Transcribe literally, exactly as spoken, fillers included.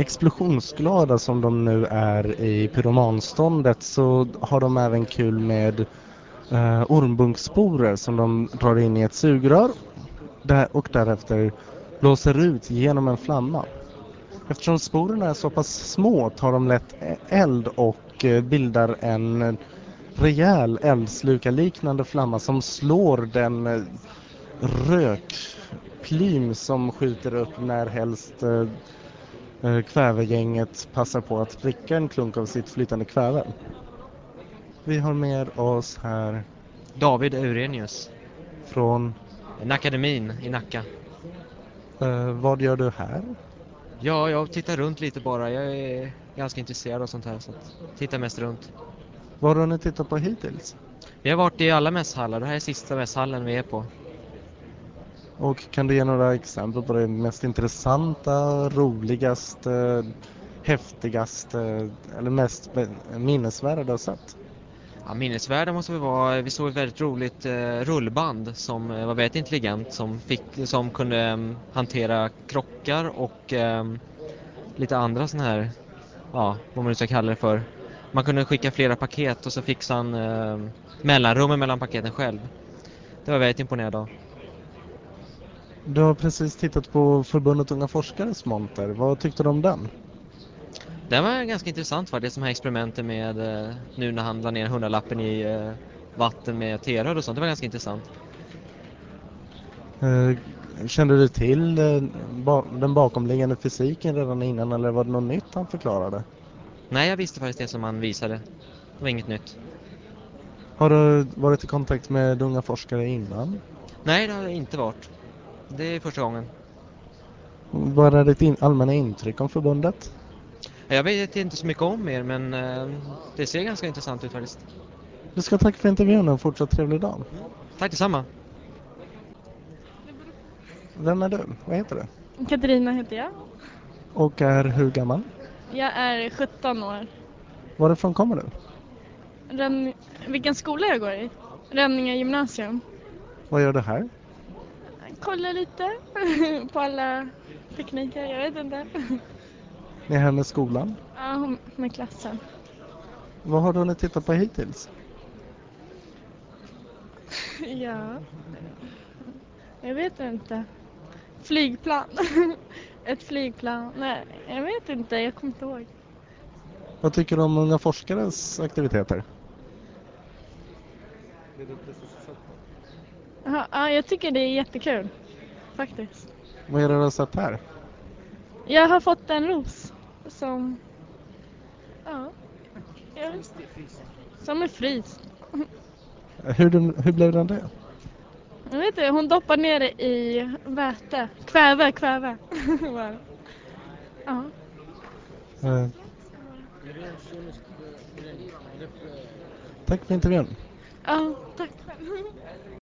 explosionsglada som de nu är i pyromanståndet så har de även kul med eh, ormbunksporer som de drar in i ett sugrör där, och därefter blåser ut genom en flamma. Eftersom sporerna är så pass små tar de lätt eld och eh, bildar en rejäl eldslukarliknande flamma som slår den eh, rökplym som skjuter upp när helst eh, eh, kvävegänget passar på att spricka en klunk av sitt flytande kväve. Vi har med oss här David Eurenius från en akademin i Nacka. eh, vad gör du här? Ja, jag tittar runt lite bara. Jag är ganska intresserad av sånt här så att tittar mest runt. Vad har ni tittat på hittills? Vi har varit i alla mässhallar. Det här är sista mässhallen vi är på. Och kan du ge några exempel på det mest intressanta, roligaste, häftigaste eller mest minnesvärda du har sett? Ja, minnesvärda måste vi vara. Vi såg ett väldigt roligt eh, rullband som eh, var väldigt intelligent som, fick, som kunde eh, hantera krockar och eh, lite andra såna här, ja, vad man nu ska kalla det för. Man kunde skicka flera paket och så fixade han eh, mellanrummen mellan paketen själv. Det var väldigt imponerad av. Du har precis tittat på Förbundet Unga Forskares monter. Vad tyckte du om den? Det var ganska intressant faktiskt, de här experimenten med eh, nu när han la ner hundralappen i eh, vatten med terör och sånt. Det var ganska intressant. Eh, kände du till eh, ba- den bakomliggande fysiken redan innan eller var det något nytt han förklarade? Nej, jag visste faktiskt det som han visade. Det var inget nytt. Har du varit i kontakt med unga forskare innan? Nej, det har det inte varit. Det är första gången. Vad är ditt in- allmänna intryck om förbundet? Jag vet inte så mycket om er, men eh, det ser ganska intressant ut faktiskt. Du ska tacka för intervjun och en fortsatt trevlig dag. Tack detsamma. Vem är du? Vad heter du? Katarina heter jag. Och är hur gammal? Jag är sjutton år. Varifrån kommer du? Rönn... Vilken skola jag går i? Rönninge gymnasium. Vad gör du här? Kolla lite på alla tekniker, jag vet inte. Ni är här med skolan. Ja, med klassen. Vad har du hunnit titta på hittills? Ja, jag vet inte. Flygplan. Ett flygplan. Nej, jag vet inte, jag kommer inte ihåg. Vad tycker du om unga forskares aktiviteter? Ja, ja, jag tycker det är jättekul. Faktiskt. Vad är det du har sett här? Jag har fått en ros som... Ja. ja som är fryst. Hur, du, hur blev den det? Jag vet inte, hon doppar ner det i väte. Kväve, kväve. ja. Eh, tack för intervjun. Ja, tack.